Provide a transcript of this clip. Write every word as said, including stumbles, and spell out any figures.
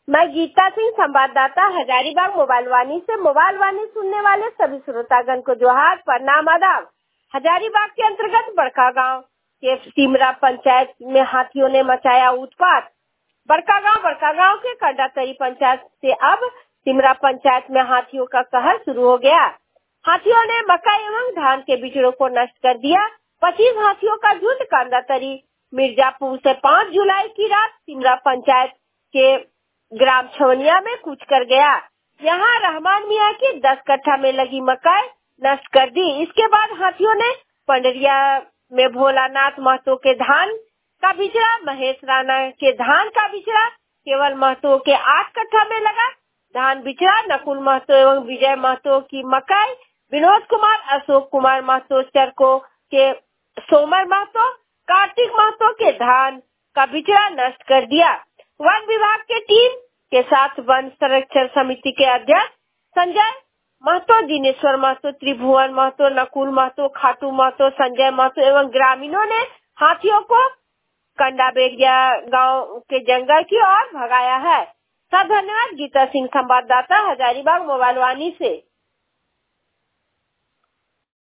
मैं गीता सिंह, संवाददाता हजारीबाग मोबाइल वाणी से। मोबाइल वाणी सुनने वाले सभी श्रोतागण को जोहार, प्रणाम, आदाब। हजारीबाग के अंतर्गत बड़का गांव के सिमरा पंचायत में हाथियों ने मचाया उत्पात। बड़का गांव बड़का गांव के कंडातरी पंचायत से अब सिमरा पंचायत में हाथियों का कहर शुरू हो गया। हाथियों ने मक्का एवं धान के बिचड़ों को नष्ट कर दिया। पच्चीस हाथियों का झुंड कंडातरी मिर्जापुर से पाँच जुलाई की रात सिमरा पंचायत के ग्राम छवनिया में कूच कर गया। यहाँ रहमान मियाँ की दस कट्ठा में लगी मकाई नष्ट कर दी। इसके बाद हाथियों ने पंडरिया में भोलानाथ महतो के धान का बिचड़ा, महेश राणा के धान का बिचड़ा, केवल महतो के आठ कट्ठा में लगा धान बिचड़ा, नकुल महतो एवं विजय महतो की मकाई, विनोद कुमार, अशोक कुमार महतो चरको के सोमर महतो, कार्तिक महतो के धान का बिचड़ा नष्ट कर दिया। वन विभाग के टीम के साथ वन संरक्षण समिति के अध्यक्ष संजय महतो, दिनेश्वर महतो, त्रिभुवन महतो, नकुल महतो, खाटू महतो, संजय महतो एवं ग्रामीणों ने हाथियों को कंडा बेगिया गांव के जंगल की ओर भगाया है। सब धन्यवाद। गीता सिंह, संवाददाता हजारीबाग मोबाइल वाणी से।